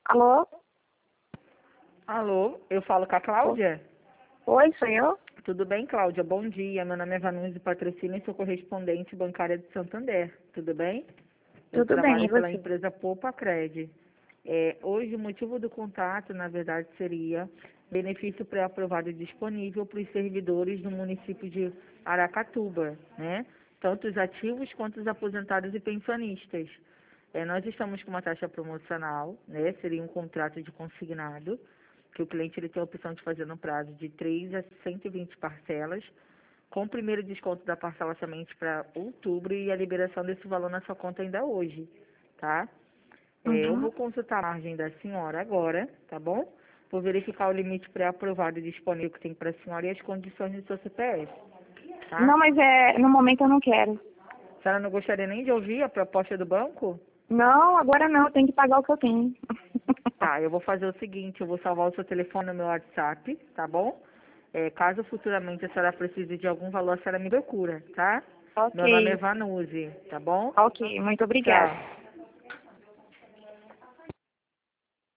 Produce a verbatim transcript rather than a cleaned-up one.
Alô? Alô, eu falo com a Cláudia? Oi, sou eu? Tudo bem, Cláudia? Bom dia. Meu nome é Vanuse Patrocínio e sou correspondente bancária de Santander. Tudo bem? Eu Tudo bem, e trabalho pela você? empresa Poupa Cred. É, hoje o motivo do contato, na verdade, seria benefício pré-aprovado disponível para os servidores do município de Aracatuba, né? Tanto os ativos quanto os aposentados e pensionistas. É, nós estamos com uma taxa promocional, né? Seria um contrato de consignado, que o cliente ele tem a opção de fazer no prazo de três a cento e vinte parcelas, com o primeiro desconto da parcela somente para outubro e a liberação desse valor na sua conta ainda hoje, tá? É, eu Uhum. vou consultar a margem da senhora agora, tá bom? Vou verificar o limite pré-aprovado e disponível que tem para a senhora e as condições do seu C P F, tá? Não, mas é, no momento eu não quero. A senhora não gostaria nem de ouvir a proposta do banco? Não, agora não, eu tenho que pagar o que eu tenho. Tá, eu vou fazer o seguinte, eu vou salvar o seu telefone no meu WhatsApp, tá bom? É, caso futuramente a senhora precise de algum valor, a senhora me procura, tá? Meu nome é Ok, Vanuzi, tá bom? ok, muito obrigada. Tchau.